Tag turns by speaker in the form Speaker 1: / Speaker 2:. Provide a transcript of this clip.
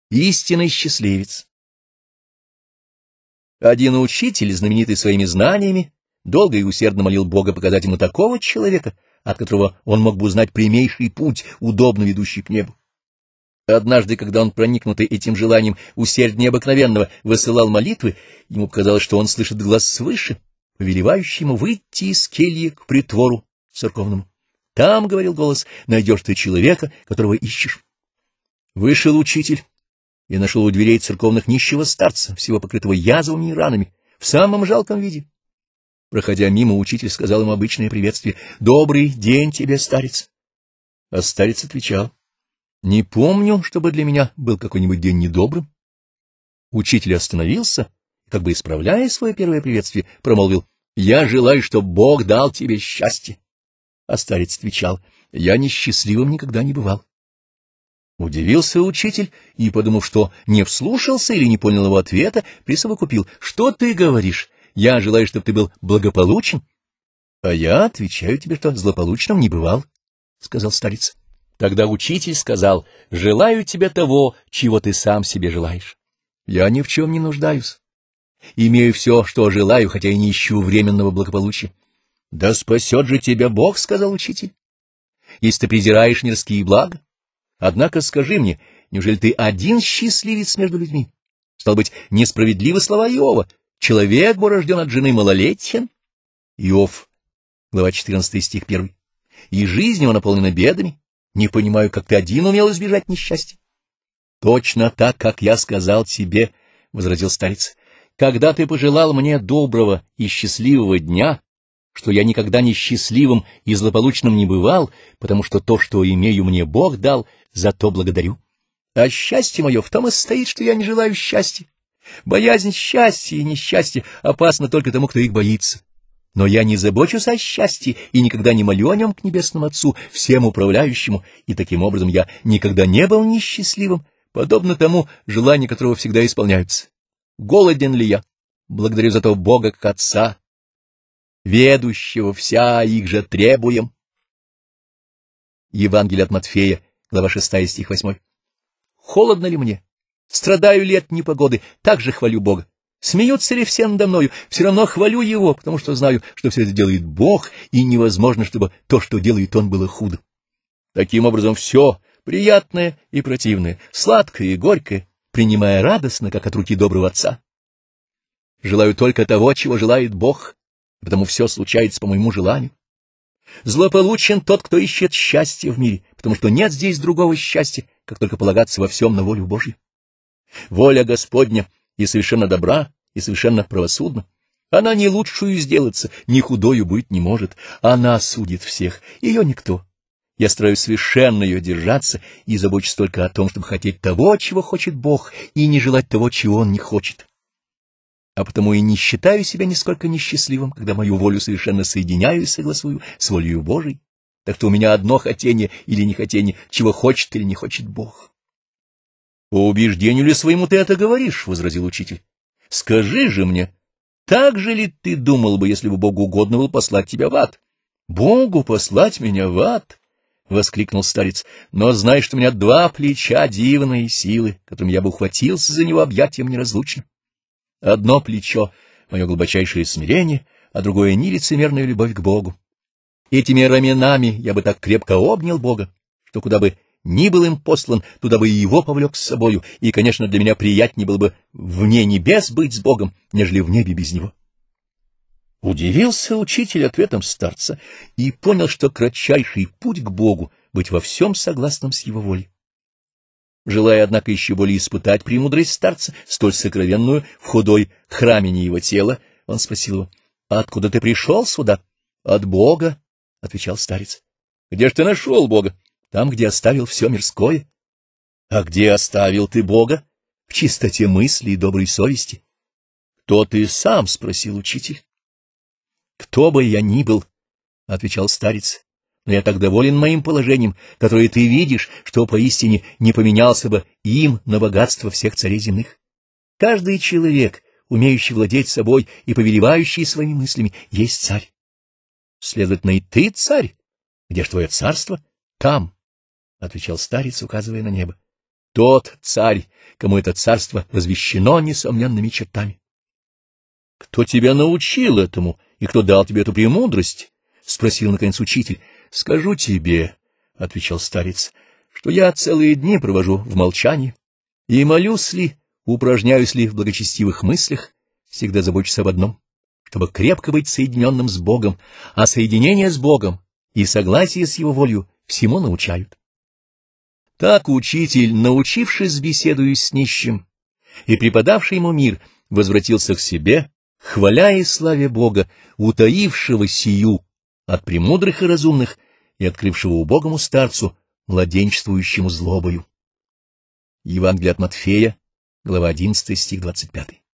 Speaker 1: Истинный счастливец. Один учитель, знаменитый своими знаниями, долго и усердно молил Бога показать ему такого человека, от которого он мог бы узнать прямейший путь, удобно ведущий к небу. Однажды, когда он, проникнутый этим желанием усерднее обыкновенного, высылал молитвы, ему показалось, что он слышит глас свыше, повелевающий ему выйти из кельи к притвору церковному. «Там, — говорил голос, — найдешь ты человека, которого ищешь». Вышел учитель и нашел у дверей церковных нищего старца, всего покрытого язвами и ранами, в самом жалком виде. Проходя мимо, учитель сказал ему обычное приветствие: «Добрый день тебе, старец». А старец отвечал: «Не помню, чтобы для меня был какой-нибудь день недобрым». Учитель остановился, как бы исправляя свое первое приветствие, промолвил: «Я желаю, чтобы Бог дал тебе счастье». А старец отвечал: «Я несчастливым никогда не бывал». Удивился учитель и, подумав, что не вслушался или не понял его ответа, присовокупил: «Что ты говоришь? Я желаю, чтобы ты был благополучен». «А я отвечаю тебе, что злополучным не бывал», — сказал старец. Тогда учитель сказал: «Желаю тебе того, чего ты сам себе желаешь. Я ни в чем не нуждаюсь. Имею все, что желаю, хотя и не ищу временного благополучия». «Да спасет же тебя Бог», — сказал учитель, — «если ты презираешь мирские блага. Однако скажи мне, неужели ты один счастливец между людьми? Стало быть, несправедливы слова Иова: человек был рожден от жены малолетен». Иов, глава 14, стих 1. «И жизнь его наполнена бедами. Не понимаю, как ты один умел избежать несчастья». «Точно так, как я сказал тебе, — возразил старец, — когда ты пожелал мне доброго и счастливого дня, что я никогда не счастливым и злополучным не бывал, потому что то, что имею, мне Бог дал, за то благодарю. А счастье мое в том и состоит, что я не желаю счастья. Боязнь счастья и несчастья опасна только тому, кто их боится. Но я не забочусь о счастье и никогда не молю о нем к Небесному Отцу, всем управляющему, и таким образом я никогда не был несчастливым, подобно тому, желания которого всегда исполняются. Голоден ли я? Благодарю за то Бога как Отца, ведущего вся их же требуем». Евангелие от Матфея, глава 6, стих 8. «Холодно ли мне? Страдаю ли от непогоды? Так же хвалю Бога. Смеются ли все надо мною? Все равно хвалю Его, потому что знаю, что все это делает Бог, и невозможно, чтобы то, что делает Он, было худо. Таким образом, все приятное и противное, сладкое и горькое, принимая радостно, как от руки доброго Отца. Желаю только того, чего желает Бог, потому все случается по моему желанию. Злополучен тот, кто ищет счастья в мире, потому что нет здесь другого счастья, как только полагаться во всем на волю Божью. Воля Господня и совершенно добра, и совершенно правосудна. Она ни лучшую сделаться, ни худою быть не может. Она судит всех, ее никто. Я стараюсь совершенно ее держаться и забочусь только о том, чтобы хотеть того, чего хочет Бог, и не желать того, чего Он не хочет. А потому и не считаю себя нисколько несчастливым, когда мою волю совершенно соединяю и согласую с волею Божией. Так что у меня одно хотение или нехотение, чего хочет или не хочет Бог. — По убеждению ли своему ты это говоришь? — возразил учитель. — Скажи же мне, так же ли ты думал бы, если бы Богу угодно было послать тебя в ад? — Богу послать меня в ад? — воскликнул старец. — Но знай, что у меня два плеча дивные силы, которыми я бы ухватился за него объятием неразлучным. Одно плечо — мое глубочайшее смирение, а другое — нелицемерная любовь к Богу. Этими раменами я бы так крепко обнял Бога, что куда бы ни был им послан, туда бы и его повлек с собою, и, конечно, для меня приятнее было бы вне небес быть с Богом, нежели в небе без него. Удивился учитель ответом старца и понял, что кратчайший путь к Богу — быть во всем согласным с его волей. Желая, однако, еще более испытать премудрость старца, столь сокровенную в худой храмине его тела, он спросил его: «Откуда ты пришел сюда?» «От Бога», — отвечал старец. «Где ж ты нашел Бога?» «Там, где оставил все мирское». «А где оставил ты Бога?» «В чистоте мысли и доброй совести». «Кто ты сам?» — спросил учитель. «Кто бы я ни был», — отвечал старец, — «но я так доволен моим положением, которое ты видишь, что поистине не поменялся бы им на богатство всех царей земных. Каждый человек, умеющий владеть собой и повелевающий своими мыслями, есть царь. Следовательно, и ты царь. Где ж твое царство? Там, — отвечал старец, указывая на небо. тот царь, кому это царство возвещено несомненными чертами. — Кто тебя научил этому, и кто дал тебе эту премудрость? — спросил, наконец, учитель. — Скажу тебе, — отвечал старец, — что я целые дни провожу в молчании, и молюсь ли, упражняюсь ли в благочестивых мыслях, всегда забочусь об одном, чтобы крепко быть соединенным с Богом, а соединение с Богом и согласие с Его волею всему научают. Так учитель, научившись беседую с нищим и преподавший ему мир, возвратился к себе, хваля и славя Бога, утаившего сию от премудрых и разумных и открывшего убогому старцу, младенчествующему злобою. Евангелие от Матфея, глава 11, стих 25.